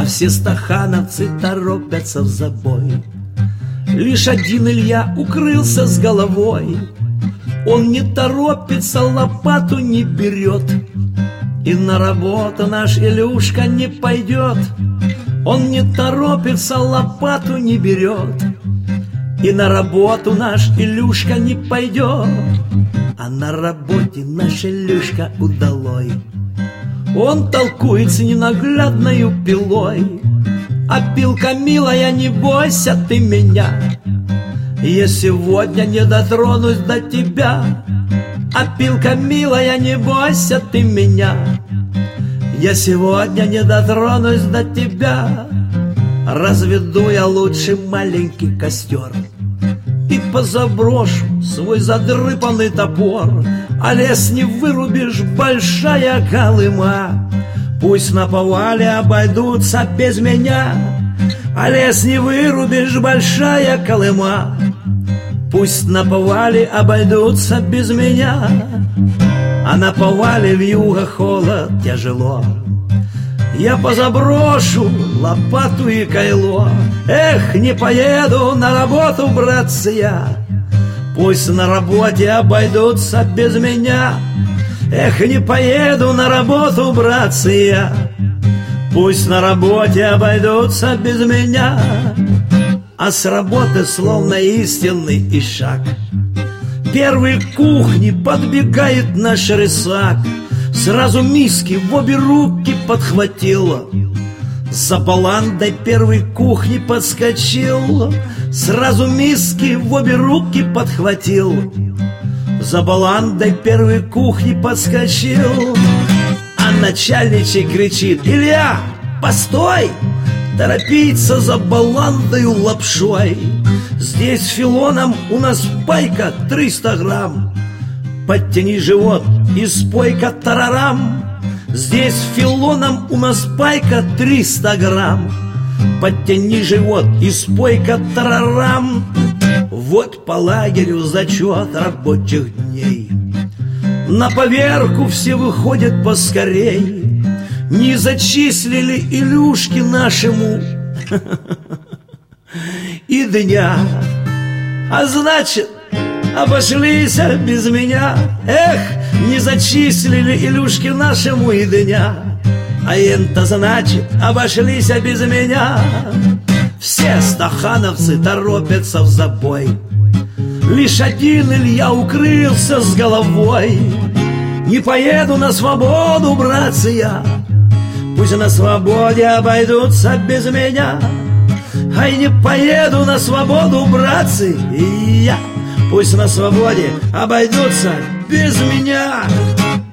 все стахановцы торопятся в забой. Лишь один Илья укрылся с головой. Он не торопится, лопату не берет, и на работу наш Илюшка не пойдет. Он не торопится, лопату не берет, и на работу наш Илюшка не пойдет. А на работе наш Илюшка удалой. Он толкуется ненаглядною пилой. А пилка милая, не бойся ты меня, я сегодня не дотронусь до тебя. А пилка милая, не бойся ты меня, я сегодня не дотронусь до тебя. Разведу я лучше маленький костер и позаброшу свой задрыпанный топор. А лес не вырубишь, большая Колыма, пусть наповале обойдутся без меня. А лес не вырубишь, большая Колыма, пусть наповале обойдутся без меня. А наповале вьюга холод тяжело, я позаброшу лопату и кайло. Эх, не поеду на работу, братцы, я, пусть на работе обойдутся без меня. Эх, не поеду на работу, братцы, я, пусть на работе обойдутся без меня. А с работы словно истинный ишак первой кухни подбегает наш рысак. Сразу миски в обе руки подхватила, за баландой первой кухни подскочил. Сразу миски в обе руки подхватил, за баландой первой кухни подскочил. А начальничек кричит: Илья, постой! Торопиться за баландою лапшой. Здесь филоном у нас пайка 300 грамм. Подтяни живот и спой-ка тарарам. Здесь филоном у нас пайка 300 грамм. Подтяни живот и спой-ка тарарам. Вот по лагерю зачет рабочих дней. На поверку все выходят поскорей. Не зачислили Илюшке нашему и дня, а значит, обошлись без меня. Эх, не зачислили Илюшке нашему и дня, а это значит, обошлись без меня. Все стахановцы торопятся в забой. Лишь один Илья укрылся с головой. Не поеду на свободу, братцы, я, пусть на свободе обойдутся без меня. Ай, не поеду на свободу, братцы, и я, пусть на свободе обойдутся без меня.